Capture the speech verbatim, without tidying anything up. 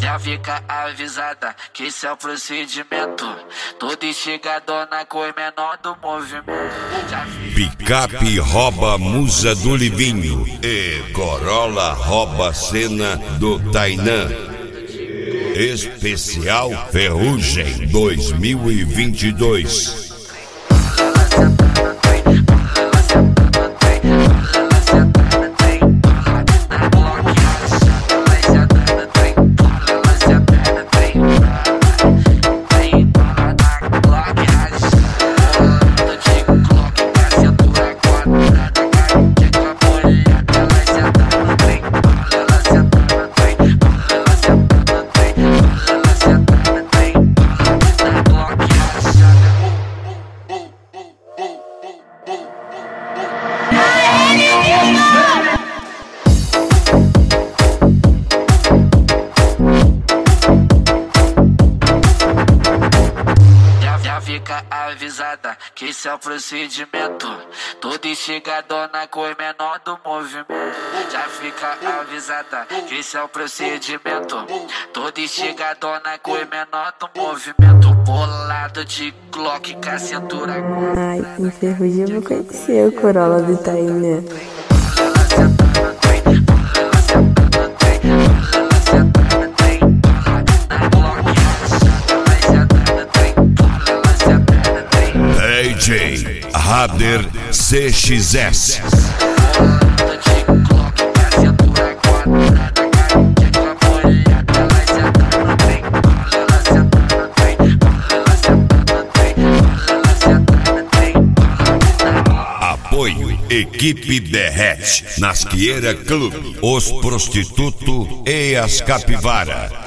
Já fica avisada que esse é o procedimento. Toda instigadona com o menor do movimento. Picape rouba musa do Livinho e Corolla rouba cena do Tainã. Especial Ferrugem dois mil e vinte e dois. Fica avisada que esse é o procedimento. Toda instigadona com o menor do movimento. Já fica avisada que esse é o procedimento. Toda instigadona com o menor do movimento. Bolado de Glock com a cintura. Ai, em Ferrugem eu vou conhecer o Corolla do Tainã. D J Rader C X S. Apoio Equipe Derrete, Nasqueira Clube, Os Prostituto e as Capivara.